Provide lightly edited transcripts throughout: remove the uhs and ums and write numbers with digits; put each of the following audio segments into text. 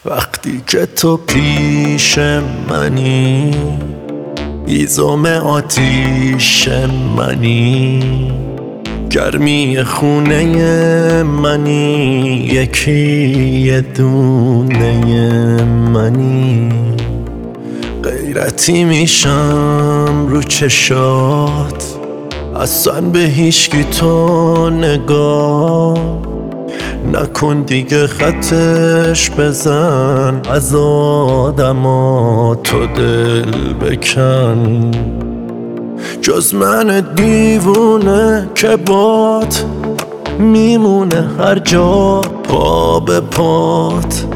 وقتی که تو پیش منی، هیزم آتیش منی، گرمی خونه منی، یکی دونه منی. غیرتی میشم رو چشات، اصلا به هیچکی تو نگاه نکن دیگه، خطش بزن از آدما تو دل بکن. جز من دیوونه که بات میمونه هر جا پا به پات.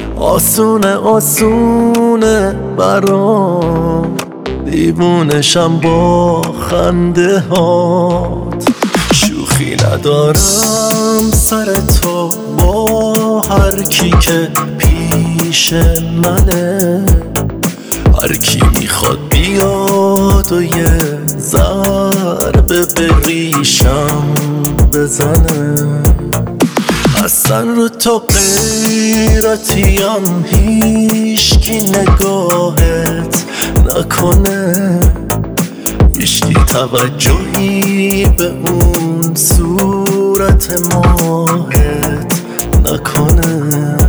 آسونه برام، دیوونشم با خنده هات. شوخی ندارم سر تو با هر کی که پیش منه. هر کی میخواد بیاد و یه ضربه به ریشم بزنه. اصلا رو تو غیرتیم، هیچکی نگاهت نکنه، هیچکی توجهی به اون صورت ماهت نکنه.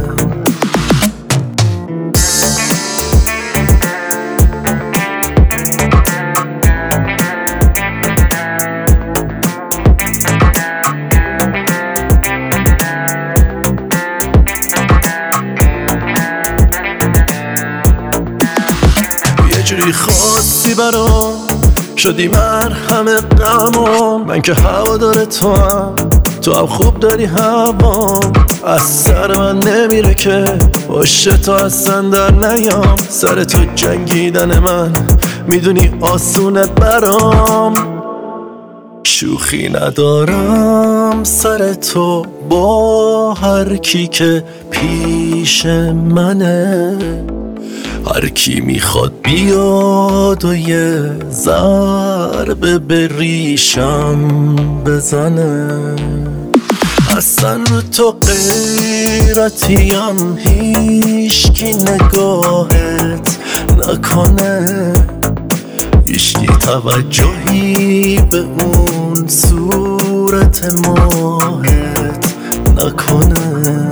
جوری خواستی برام شدی مرهم غمام. من که هوادار تو هم خوب داری هوا. از سر من نمیره که پشت تو اصلا در نیام. سر تو جنگیدن من میدونی آسونه برام. شوخی ندارم سر تو با هر کی که پیش منه. هر کی میخواد بیاد و یه ضربه به ریشم بزنه. اصلا رو تو غیرتیم، هیچکی نگاهت نکنه، هیچکی توجهی به اون صورت ماهت نکنه.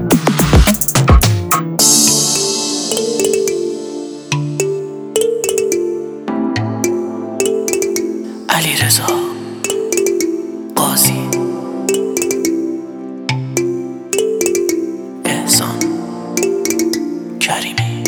علیرضا قاضی، احسان کریمی.